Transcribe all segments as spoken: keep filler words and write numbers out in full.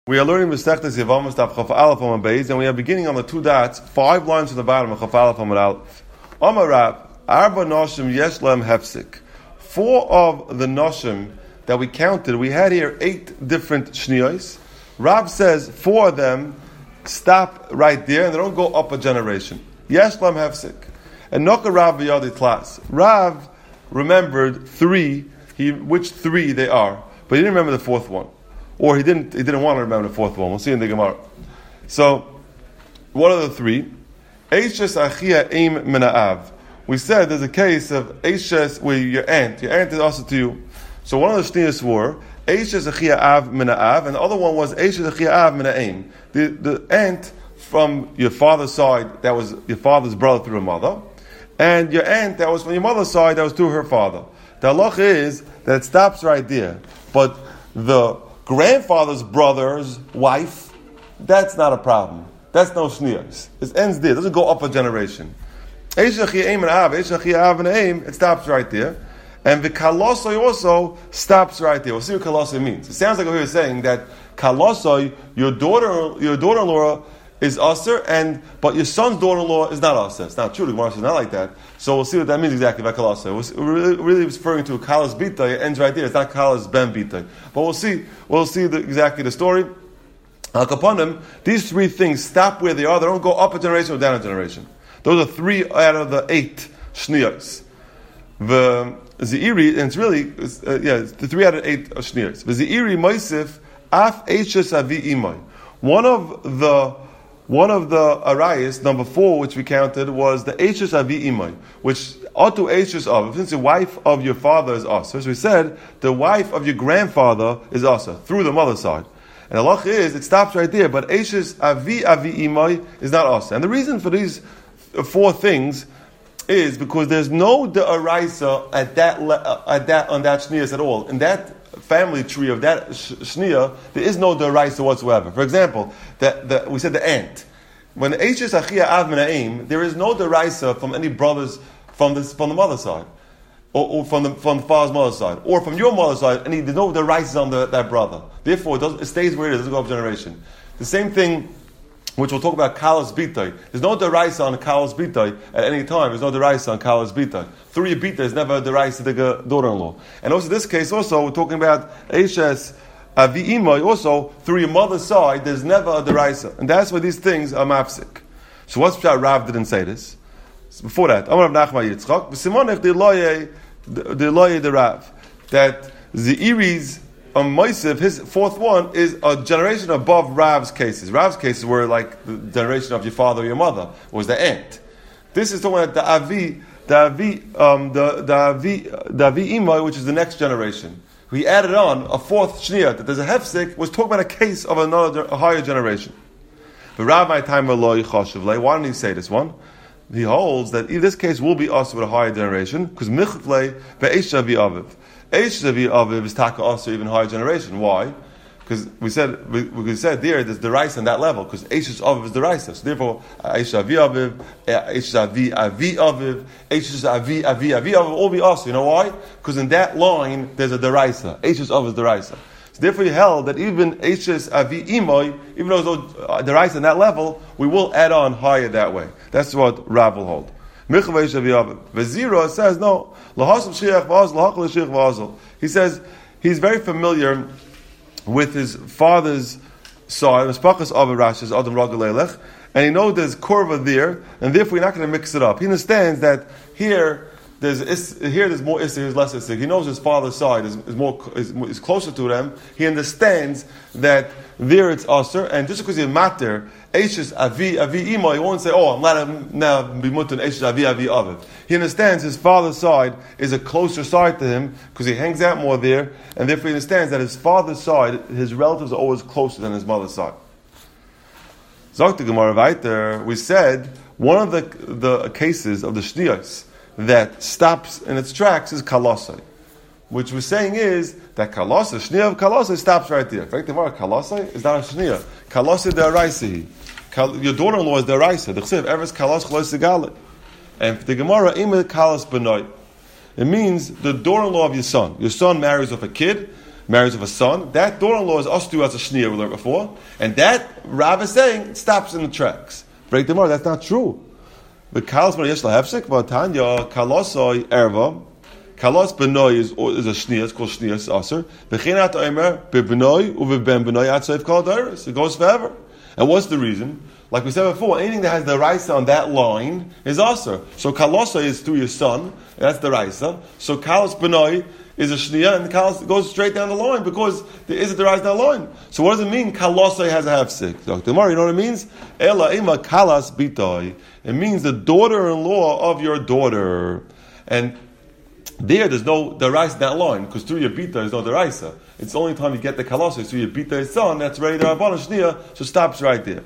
We are learning Masechtas Yevamos Daf Chaf Aleph Amud Beis, and we are beginning on the two dots, five lines from the bottom of Chaf Aleph Amud Aleph. Amar Rav, Arba Noshim Yesh Lem Hefsik. Four of the Noshim that we counted, we had here eight different Shniyos. Rav says four of them stop right there and they don't go up a generation. Yesh Lem Hefsik. And Noka Rav V'yadi Tlas. Rav remembered three, he, which three they are, but he didn't remember the fourth one. Or he didn't he didn't want to remember the fourth one. We'll see in the Gemara. So, what are the three? Eishes achia eim mina'av. We said there's a case of Eishes where your aunt, your aunt is also to you. So one of the shniyos were Eishes achia av mina'av, and the other one was Eishes achia av mina'eim. The the aunt from your father's side, that was your father's brother through a mother, and your aunt that was from your mother's side, that was through her father. The halacha is that it stops right there. But the grandfather's brother's wife, that's not a problem. That's no shniyos. It ends there. It doesn't go up a generation. It stops right there. And the kalosoi also stops right there. We'll see what kalosoi means. It sounds like we're saying that kalosoi, your daughter, your daughter-in-law is usher, and but your son's daughter-in-law is not usher. It's not true. The Gemara is not like that. So we'll see what that means exactly by kalosoi. We're really, really referring to a kalas bitay. It ends right there. It's not kalas ben bitay. But we'll see. We'll see the, exactly the story. Al kaponim, these three things stop where they are. They don't go up a generation or down a generation. Those are three out of the eight shniyos. The Zeiri, and it's really, uh, yeah, it's the three out of eight shniyos. The Zeiri moisif af eishes avi imay. One of the One of the arayas, number four, which we counted, was the Eishes Avi Imay, which Atu Eishes of, since the wife of your father is Asa. So we said, the wife of your grandfather is Asa, through the mother's side. And the halach is, it stops right there, but Eishes Avi Avi Imay is not Asa. And the reason for these four things is because there's no de'araisa at that, le- at that, on that shniyas at all. In that family tree of that shniya, there is no deraisa whatsoever. For example, the, the, we said the aunt. When Eishes achia av mina'im, there is no deraisa from any brothers from the from the mother's side, or, or from the from the father's mother's side, or from your mother's side. And there's no deraisa on the, that brother. Therefore, it, doesn't, it stays where it is. It doesn't go up generation. The same thing, which we'll talk about kalas bitay. There's no deraisa on kalas bitay at any time. There's no deraisa on kalas bitay. Through your bitay is never a deraisa to the daughter-in-law. And also in this case, also we're talking about Eishes Avi Imay. Also through your mother's side, there's never a deraisa, and that's why these things are mafsik. So what's Pshat? Rav didn't say this. So before that, Amar Rav Nachman Yitzchak v'simonech the loye the loye the Rav that Zeiri's on Moisef, his fourth one is a generation above Rav's cases. Rav's cases were like the generation of your father or your mother, was the aunt. This is talking about the Avi, the Avi, um, the the Avi, the Avi Imay, which is the next generation. He added on a fourth shniyah that there's a hefsek, was talking about a case of another a higher generation. But Rav my time why didn't he say this one? He holds that this case will be also with a higher generation because michlei ve'esh avi aviv. Eishes Avi Aviv is taka also even higher generation. Why? Because we said we, we said there there's deraisa on that level because Eishes Aviv is deraisa. So therefore, Eishes Avi Aviv, Eishes Avi Avi Aviv, Eishes Avi Avi Avi Aviv all be also. You know why? Because in that line there's a deraisa. Eishes Aviv is deraisa. So therefore, he held that even Eishes Avi Imay, even though there's no uh, deraisa on that level, we will add on higher that way. That's what Rav will hold. Vezira says no. He says he's very familiar with his father's side, and he knows there's korva there, and therefore he's not going to mix it up. He understands that here there's here there's more isser, there's less isser. He knows his father's side is, is more is, is closer to them. He understands that there it's usher, and just because he's matter, Eishes Avi Avi Ima, he won't say, "Oh, I'm not now be mutan Eishes Avi Avi Aviv." He understands his father's side is a closer side to him because he hangs out more there, and therefore he understands that his father's side, his relatives are always closer than his mother's side. Zok the Gemara weiter. We said one of the the cases of the shniyos that stops in its tracks is kalosai, which we're saying is that kalosai, shniyah of kalosai stops right there. In fact, the word kalosai is not a shniyah. Kalosai de'araisa. Your daughter-in-law is de'araisa. The chsiv ever is kalos chlos segale. And the Gemara imel kalos benoy. It means the daughter-in-law of your son. Your son marries off a kid. marries with a son, that daughter-in-law is Ostu as a Shnia we learned before, and that Rav is saying it stops in the tracks. Break the more, that's not true. The Kalos B'noi Yesh Lahefsek, V'atanya, Kalosoi Erva, Kalos B'noi is, is a Shnia, it's called Shnia, it's Aser. V'chinat Omer, B'b'noi, U'v'ben B'noi Atzoif Kol Dairis. It goes forever. And what's the reason? Like we said before, anything that has the Raisa on that line is Aser. So Kalosa is through your son, that's the Raisa. So Kalos B'noi is a Shnia, and the Kalos goes straight down the line because there is a Deraisa down the line. So what does it mean? Kalosai has a Hefsek. Doctor Mari, you know what it means? Ela ima Kalas Bitoi. It means the daughter-in-law of your daughter. And there, there's no Deraisa down the line, because through your Bita, there's no Deraisa. It's the only time you get the Kalosai, through your Bita son, that's ready to Rabban Shnia, so it stops right there.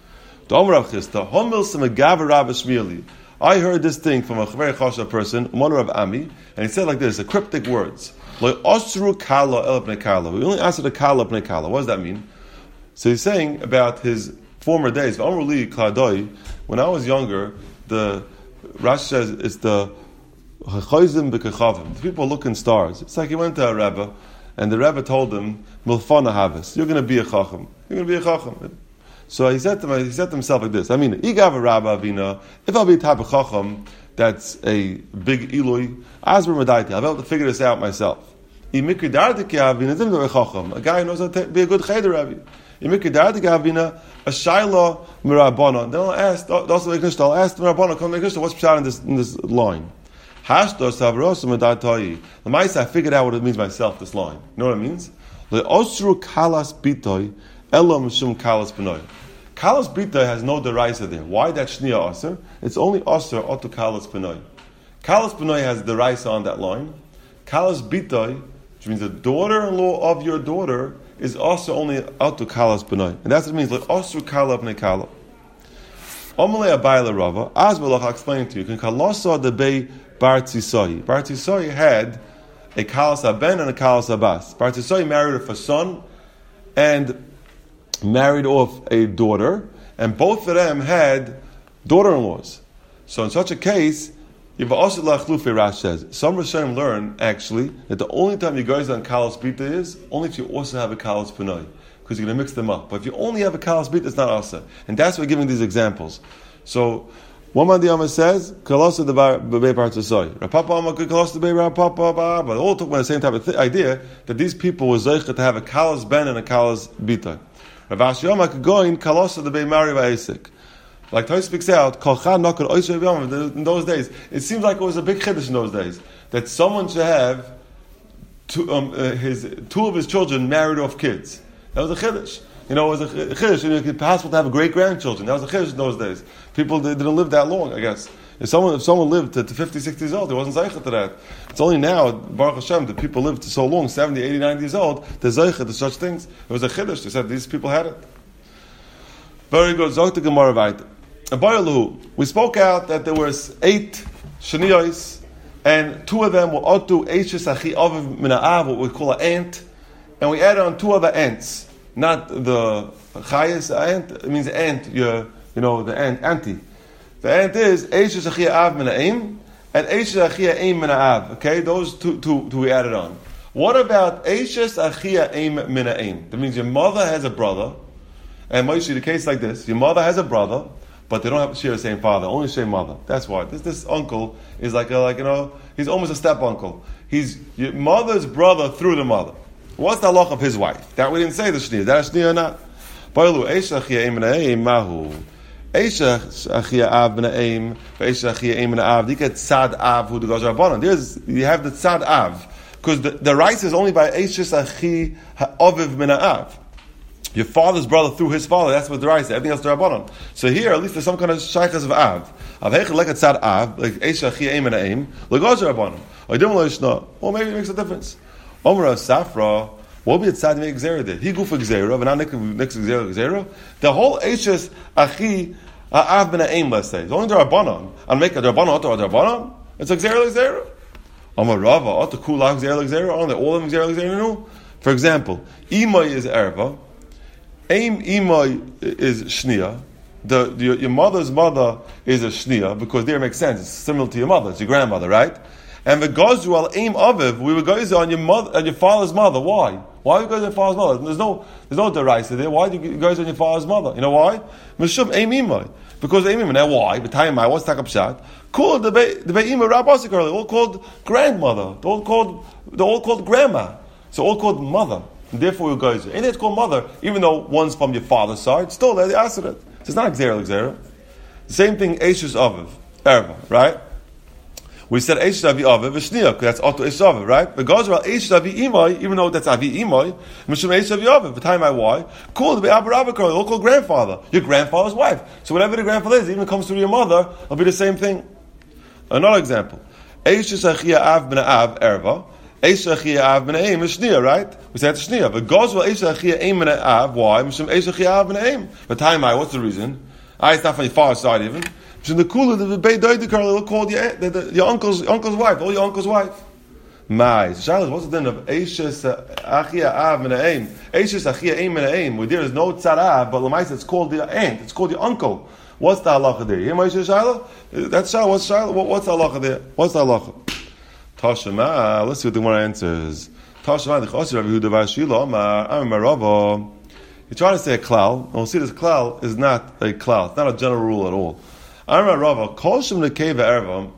I heard this thing from a very chashav person, one of Ami, and he said like this, the cryptic words. We only answer the kala pnei kala. What does that mean? So he's saying about his former days. When I was younger, the Rashi says it's the the people look in stars. It's like he went to a Rebbe, and the Rebbe told him, Milfana Havis, you're going to be a chacham. You're going to be a chacham. So he said to me, he said to himself like this. I mean, Igav a Rabba Avina. If I'll be a type of chacham, that's a big ilui. Azber Madaiti. I'll be able to figure this out myself. A guy who knows how to be a good cheder Rabbi. A shayla mirabana. Then I'll ask. Also, I'll ask the Mirabana. Come to what's pshat in this in this line? Hashdos havrosa Madaiti. The Ma'isa, I figured out what it means myself. This line. You know what it means? The osru kalas bitoi. Elam shum kalas b'noi. Kalas bita has no deraisa there. Why that shnia aser? It's only aser otu kalas b'noi. Kalas b'noi has deraisa on that line. Kalas bita, which means the daughter-in-law of your daughter, is also only otu kalas b'noi, and that's what it means. Like aser kala b'nei kala. Omalei abayla rava. Az belach I'll explain to you. Can kalasa the bay bar tzisoi. Bar tzisoi had a kalas aben and a kalas abas. Bar tzisoi married her son and married off a daughter, and both of them had daughter-in-laws. So in such a case, Rash says, some Rishonim learn, actually, that the only time you guys on Kalas Bita is only if you also have a Kalas Panoi, because you're going to mix them up. But if you only have a Kalas Bita, it's not Asa. And that's why we're giving these examples. So, one man the Yama says, Kalasa the Bebe Partasoi. Rapapa Amma Kalasa the Bebe Rapapa, but they all talk about the same type of th- idea, that these people were Zeicha to have a Kalas Ben and a Kalas Bita. Rav Ashi Yoma could go in Kalasa the Bei Mari Va'esik. Like Toy speaks out, in those days, it seems like it was a big chiddush in those days that someone should have two, um, uh, his two of his children married off kids. That was a chiddush. You know, it was a chiddush. You know, it was possible to have a great grandchildren. That was a chiddush in those days. People they didn't live that long, I guess. If someone if someone lived to, to fifty, sixty years old, it wasn't zeicha to that. It's only now, Baruch Hashem, that people live to so long, seventy, eighty, ninety years old, they're zeicha to such things. It was a chiddush. They said these people had it. Very good. Zog the Gemara weiter. We spoke out that there was eight sheniyos, and two of them were otu eishes achi aviv mina'av, what we call an ant, and we added on two other ants, not the chayes ant. It means ant. You, you know the ant, anti. The ant is eishes achi av mina'im and eishes achi aim mina'av. Okay, those two, two, two we added on. What about eishes achi aim mina'im? That means your mother has a brother, and Moshe, the case like this: your mother has a brother, but they don't have to share the same father, only the same mother. That's why this this uncle is like a, like you know he's almost a step uncle. He's your mother's brother through the mother. What's the halach of his wife? That we didn't say the shni. Is that a shni or not? Boilu eisha achia eim mina'im mahu. Eisha achia av mina'im. Eisha achia eim mina'av. You get tzad av who goes rabbanon. There's you have the tzad av because the, the rice is only by eisha achi ha'aviv mina'av. Your father's brother through his father, that's what the rice is. Everything else is rabbanon. So here, at least there's some kind of shaykhas of av. Av heichel like a tzad av, like eisha achi eim mina'im. Legos rabbanon. Or maybe it makes a difference. Omra Safra, what would be a tzad make gzera did? He go for gzera, but not next gzera gzera. The whole eishes achi av ben aim, let's say. It's only the rabbanon. And make a rabbanon auto a rabbanon. It's a gzera gzera. Omra Rava auto kulak gzera gzera. Only all of them gzera gzera. No. For example, imay is erva. Aim imay is shnia. The your, your mother's mother is a shnia because there it makes sense. It's similar to your mother. It's your grandmother, right? And the Gozru al aim aviv, we were going on your mother, on your father's mother. Why? Why are you going on your father's mother? There's no, there's no deraisa there. Why do you guys on your father's mother? You know why? Mishum aim imay. Because aim imay. Now why? But time what's takap shat? Called the be the beimah rabbasik earlier. All called grandmother. They're all called they're all called grandma. So all called mother. And therefore you guys, and it's called mother, even though one's from your father's side. Still, they're the asset. So it's not xera xera. The same thing. Eishes aviv erva, right? We said Eish Avi Aviv V'Shniya, because that's Otto Eish Aviv, right? But goes around Eish Avi Imai, even though that's Avi Imai, Mishum Eish Avi Aviv, the time I why, cool to be Abba Rabba, all called grandfather, your grandfather's wife. So whatever the grandfather is, even comes through your mother, it'll be the same thing. Another example. Eish Achia Av Ben Av Erva, Eish Achia Av Ben Aim Shniya, right? We said Shniya. But goes around Eish Achia Aim Ben Av, why? Mishum Eish Achia Av Ben Aim. The time I, what's the reason? I, it's not from your father's side even. In the cooler, the Beit Doide Karl called your, the, the, your uncle's uncle's wife, or your uncle's wife. My, Shiloh, what's the din of Eishes Achia Av Menaim? Eishes Achia Aim Menaim, where there is no tzarav, but Lamais, it's called the aunt, it's called your uncle. What's the halacha there? You hear my Shiloh? That's Shiloh. What's Shiloh? What, what's the halacha there? What's the halacha? Tashema. Let's see what the one answers. Tashema. The Chosir Rabbi Yehuda Bar Shiloh. Amar Amar Rava. You're trying to say a klal. And we'll see this klal is not a klal. It's not a general rule at all. Amar Rava, kol shem nekeva erva.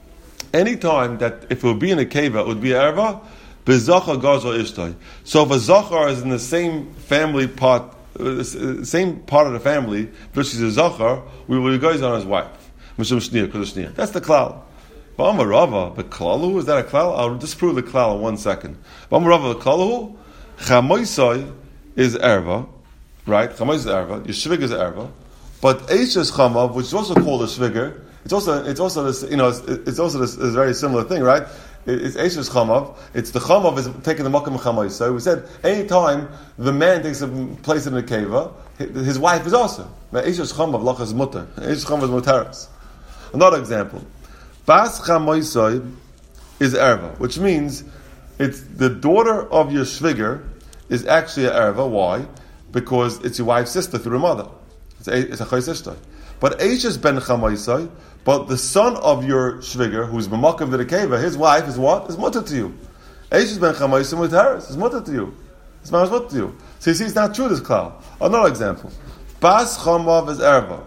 Anytime that if it would be in a keva, it would be erva. Bezacha gazel ishtay. So if a zachar is in the same family part, uh, same part of the family, but she's a zachar, we will go on his wife. Mishum shniya, because of shniya. That's the klal. But Amar Rava, the klalu, is that a klal? I'll disprove the klal in one second. But Amar Rava, the klalu, chamoisai is erva, right? Chamoisai is erva. Yeshvig is erva. But Eishes Chamav, which is also called a Shviger, it's also it's also this you know it's, it's also this, this very similar thing, right? It's Eishes Chamav. It's the Chamav is taking the Makam Chamay. So we said any time the man takes a place in the keva, his wife is also. Eishes Chamav lachas mutter. Eishes Chamav is mutaras. Another example, Bas Chamaysai is erva, which means it's the daughter of your Shviger is actually a erva. Why? Because it's your wife's sister through her mother. It's a chaysishtay. But Eishes ben Chamaisai, but the son of your shviger, who's b'makav v'rekeva, his wife is what? Is mutter to you. Eishes ben Chamaisai with Harris is mutter to you. His mom is mutter to you. So you see, it's not true, this cloud. Another example. Bas Chamav is erva.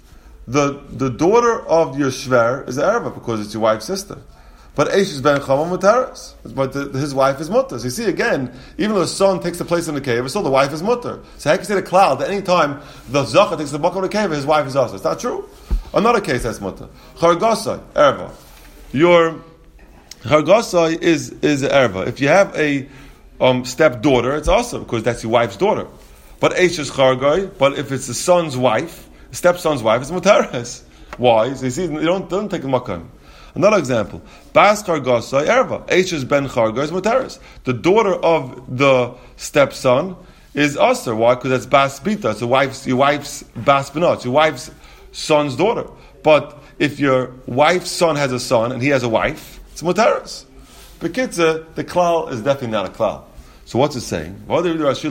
The the daughter of your shver is erva because it's your wife's sister. But Eishes ben Chamav with Harris. But the, his wife is mutter. So you see, again, even though the son takes the place in the cave, still the wife is mutter. So how can you say the cloud that any time the Zachar takes the buck of the cave, his wife is also? It's not true. Another case that's mutter. Chargasai, erva. Your Chargasai is, is erva. If you have a um, stepdaughter, it's also because that's your wife's daughter. But Eishes Chargai, but if it's the son's wife, the stepson's wife, it's mutaras. Why? So you see, you don't, don't take the makan. Another example, Bas Chargasai erva. Eishes ben Charga is mutaras. The daughter of the stepson is aser. Why? Because that's Bas Bita. It's your wife's, your wife's Bas Benot. It's your wife's son's daughter. But if your wife's son has a son and he has a wife, it's mutaras. Bekitza, the klal is definitely not a klal. So what's it saying? What's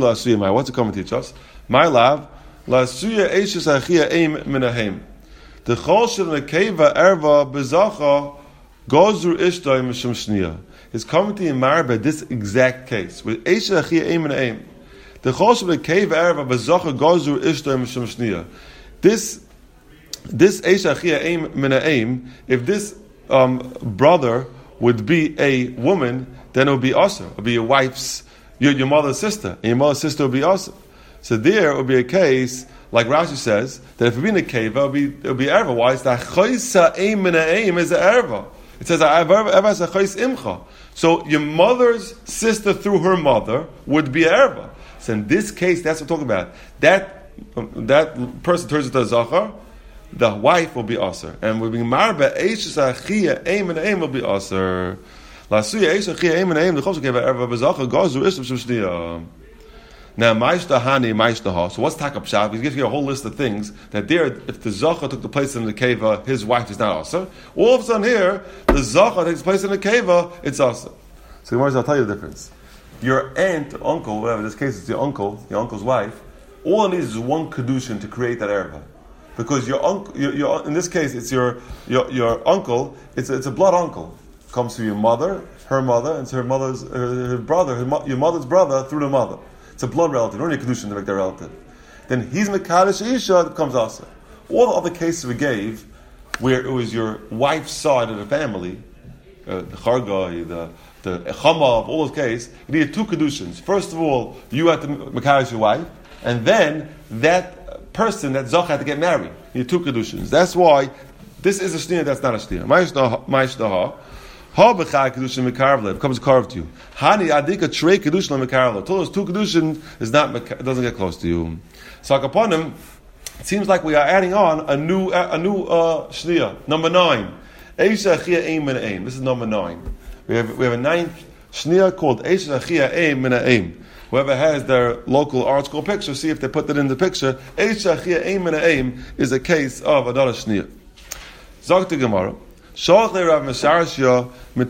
it coming to teach us? My love, la suya Eishes achia aim minahem. The chol shel nekeva erva bezacha gozru ishtay mishum shniya is coming to Yimar by this exact case with Eishes achia aim and aim. The chol shel nekeva erva bezacha gozru ishtay mishum shniya. This this Eishes achia aim min aim. If this um, brother would be a woman, then it would be also. It would be your wife's, your, your mother's sister, and your mother's sister would be also. So there it would be a case. Like Rashi says, that if it be in a cave, it'll be it'll be erva. Why? It's that choisa aim min aim is a erva. It says erva as a chois imcha. So your mother's sister through her mother would be erva. So in this case, that's what we're talking about. That um, that person turns into a zachar, the wife will be aser, and will be marba eishes achia aim min aim will be aser. La suya eishes achia aim min aim the chosuk erva bezachar gazu ishtam shushniyah. Now, Maishta Hani, Maishta Ha. So what's Takap Shav? He gives you a whole list of things that there, if the Zachar took the place in the Keva, his wife is not Asa. All of a sudden here, the Zachar takes place in the Keva, it's Asa. So I'll tell you the difference. Your aunt, uncle, whatever, in this case it's your uncle, your uncle's wife, all it needs is one Kedushin to create that erva. Because your uncle, your, your, in this case it's your your, your uncle, it's a, it's a blood uncle. comes through your mother, her mother, and to her mother's her, her brother, her mo- your mother's brother through the mother. It's a blood relative. You don't need a kedushin to make that relative. Then he's mekadosh isha, it becomes asa. All the other cases we gave, where it was your wife's side of the family, uh, the chargai, the the echamav, all those cases, you needed two kedushins. First of all, you had to mekadosh your wife, and then that person, that zoch, had to get married. You need two kedushins. That's why this is a shniyah, that's not a shniyah. Ma'ishtaha. Ha b'chai kedushin mekarvle becomes carved to you. Hani adika trei kedushin mekarvle. Told us two kedushin is not it doesn't get close to you. So upon him, it seems like we are adding on a new a new uh, shniyah. Number nine, Eisha Achia Eim Min Eim. This is number nine. We have we have a ninth shniyah called Eisha Achia Eim Min Eim. Whoever has their local art school picture, see if they put that in the picture. Eisha Achia Eim Min Eim is a case of another shniyah. Zog to Gemara. Shalach le Rav Mesharshya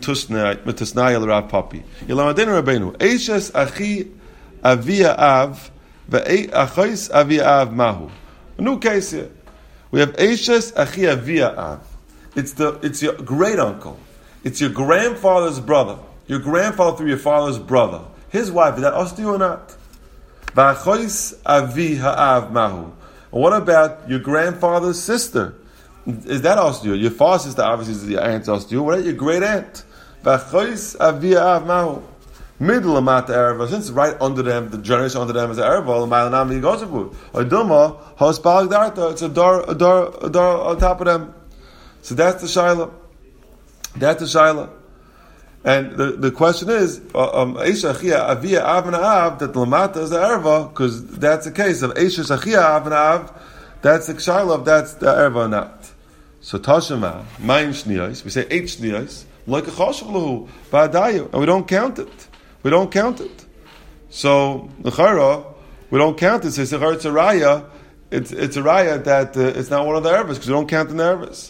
mitusnai el Rav Papi. Yelamadin Rabbeinu. Eishes achi avia av ve'achos avia av mahu. A new case here. We have Eishes achi avia av. It's the it's your great uncle. It's your grandfather's brother. Your grandfather through your father's brother. His wife, is that osti or not? Ve'achos avi ha'av mahu. And what about your grandfather's sister? Is that osteo? Your father's sister obviously is your aunt's osteo. What about your great aunt? V'achos avia av mahu. Middle amount of erva, since right under them, the generation under them is erva. L'maylanam v'yigosavud. Oduma hospalag darta. It's a door, a door, a door on top of them. So that's the shaila. That's the shaila. And the, the question is, Eisha achia avia av and av, that lamata is the erva, because that's the case of Eisha achia av and av. That's the shaila of that's the erva or not. So Tashema, Mayin Shniyos, we say eight Shniyos, like a Choshev Lahu, Ba'adayu, and we don't count it. We don't count it. So, L'chara, we don't count it. So it's a it's a raya, it's, it's a raya that uh, it's not one of the ervas, because we don't count the ervas.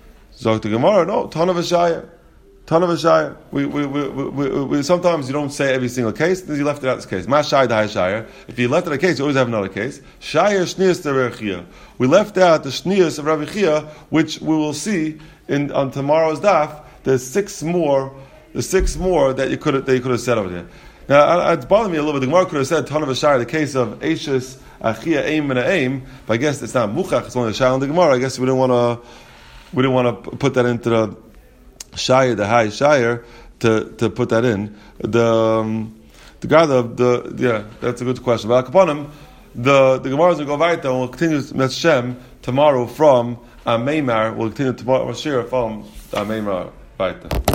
Zog to Gemara, no, ton of a shaya. Ton of a shaya. We, we, we, we, we, sometimes you don't say every single case, then you left it out this case. Ma shaya da shaya. If you left out a case, you always have another case. Shaya shniyas de Rabbi Chia. We left out the shniyas of Rabbi Chia, which we will see in on tomorrow's daf. There's six more, the six more that you could have, that you could have said over there. Now, it's bothering me a little bit. The Gemara could have said ton of a shaya, the case of Eishes Achia Eim and Eim, but I guess it's not muchach. It's only a shaya on the Gemara. I guess we didn't want to, we didn't want to put that into the Shire, the high Shire, to, to put that in. The um, the guy, the, the yeah, that's a good question. But upon him, the the Gemara is going to go weiter, and we'll continue with Shem tomorrow from Ameimar. We'll continue tomorrow, Shir from Ameimar weiter.